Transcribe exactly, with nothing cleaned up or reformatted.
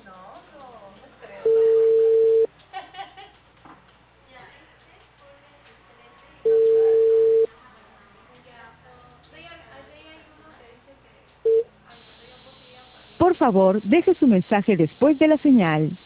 Por favor, deje su mensaje después de la señal.